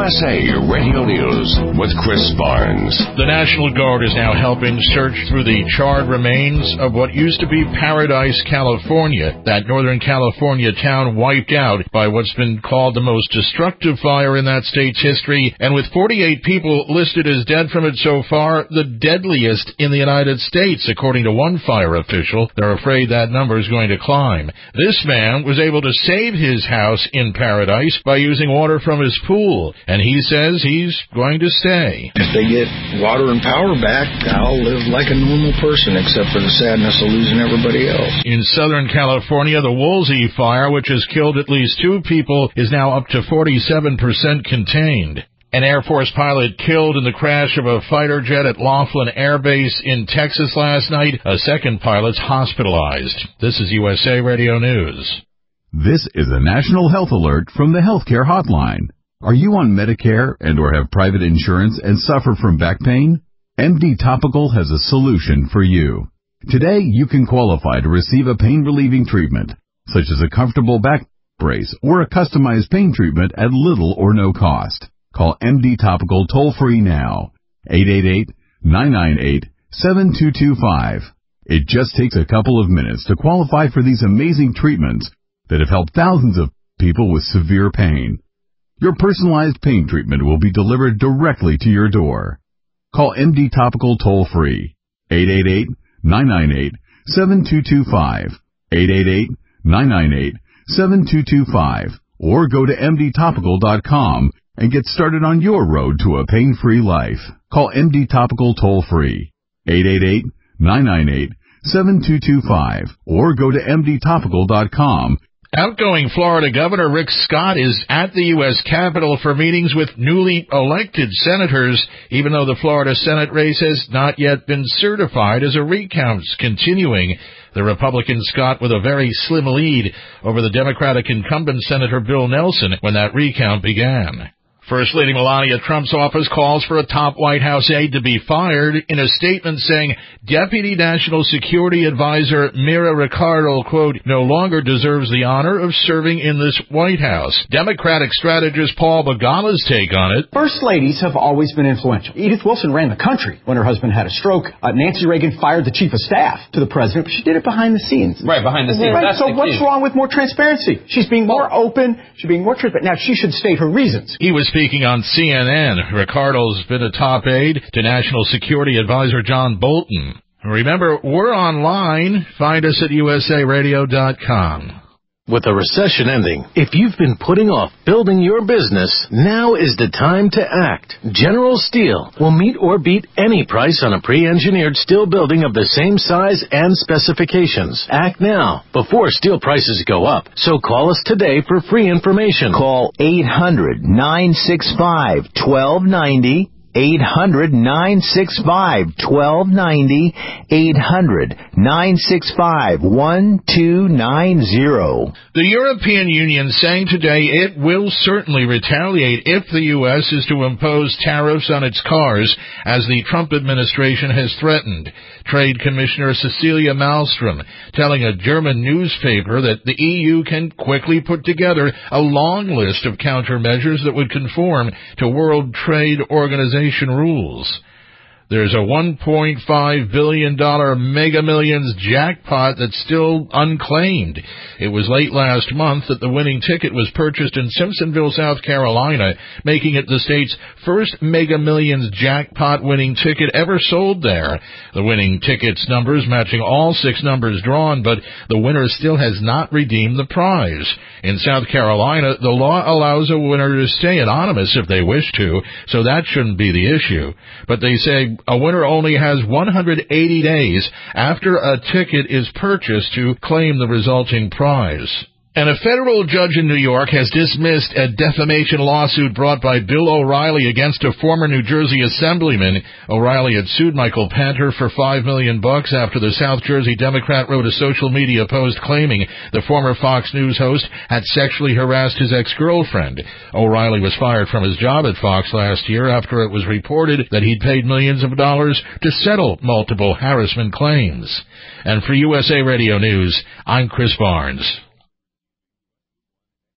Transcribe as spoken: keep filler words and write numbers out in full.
S A Radio News with Chris Barnes. The National Guard is now helping search through the charred remains of what used to be Paradise, California, that Northern California town wiped out by what's been called the most destructive fire in that state's history, and with forty-eight people listed as dead from it so far, the deadliest in the United States, according to one fire official. They're afraid that number is going to climb. This man was able to save his house in Paradise by using water from his pool, and he says he's going to stay. If they get water and power back, I'll live like a normal person, except for the sadness of losing everybody else. In Southern California, the Woolsey fire, which has killed at least two people, is now up to forty-seven percent contained. An Air Force pilot killed in the crash of a fighter jet at Laughlin Air Base in Texas last night. A second pilot's hospitalized. This is U S A Radio News. This is a national health alert from the Healthcare Hotline. Are you on Medicare and or have private insurance and suffer from back pain? M D Topical has a solution for you. Today, you can qualify to receive a pain-relieving treatment, such as a comfortable back brace or a customized pain treatment at little or no cost. Call M D Topical toll-free now, eight eight eight, nine nine eight, seven two two five. It just takes a couple of minutes to qualify for these amazing treatments that have helped thousands of people with severe pain. Your personalized pain treatment will be delivered directly to your door. Call M D Topical toll-free, eight eight eight, nine nine eight, seven two two five, eight eight eight, nine nine eight, seven two two five, or go to M D topical dot com and get started on your road to a pain-free life. Call M D Topical toll-free, eight eight eight, nine nine eight, seven two two five, or go to M D topical dot com. Outgoing Florida Governor Rick Scott is at the U S Capitol for meetings with newly elected senators, even though the Florida Senate race has not yet been certified as a recount's continuing. The Republican Scott with a very slim lead over the Democratic incumbent Senator Bill Nelson when that recount began. First Lady Melania Trump's office calls for a top White House aide to be fired in a statement saying Deputy National Security Advisor Mira Ricardo, quote, no longer deserves the honor of serving in this White House. Democratic strategist Paul Begala's take on it. First ladies have always been influential. Edith Wilson ran the country when her husband had a stroke. Uh, Nancy Reagan fired the chief of staff to the president, but she did it behind the scenes. Right, behind the scenes. Right, That's so the what's key. wrong with more transparency? She's being more open. She's being more transparent. Now, she should state her reasons. He was speaking on C N N. Ricardo's been a top aide to National Security Advisor John Bolton. Remember, we're online. Find us at U S A radio dot com. With the recession ending, if you've been putting off building your business, now is the time to act. General Steel will meet or beat any price on a pre-engineered steel building of the same size and specifications. Act now, before steel prices go up. So call us today for free information. Call eight hundred, nine six five, one two nine zero. eight hundred, nine six five, one two nine zero. eight hundred, nine six five, one two nine zero. The European Union saying today it will certainly retaliate if the U S is to impose tariffs on its cars, as the Trump administration has threatened. Trade Commissioner Cecilia Malmström telling a German newspaper that the E U can quickly put together a long list of countermeasures that would conform to World Trade Organization rules. There's a one point five billion dollars Mega Millions jackpot that's still unclaimed. It was late last month that the winning ticket was purchased in Simpsonville, South Carolina, making it the state's first Mega Millions jackpot winning ticket ever sold there. The winning ticket's numbers matching all six numbers drawn, but the winner still has not redeemed the prize. In South Carolina, the law allows a winner to stay anonymous if they wish to, so that shouldn't be the issue. But they say a winner only has one hundred eighty days after a ticket is purchased to claim the resulting prize. And a federal judge in New York has dismissed a defamation lawsuit brought by Bill O'Reilly against a former New Jersey assemblyman. O'Reilly had sued Michael Panter for five million bucks after the South Jersey Democrat wrote a social media post claiming the former Fox News host had sexually harassed his ex-girlfriend. O'Reilly was fired from his job at Fox last year after it was reported that he'd paid millions of dollars to settle multiple harassment claims. And for U S A Radio News, I'm Chris Barnes.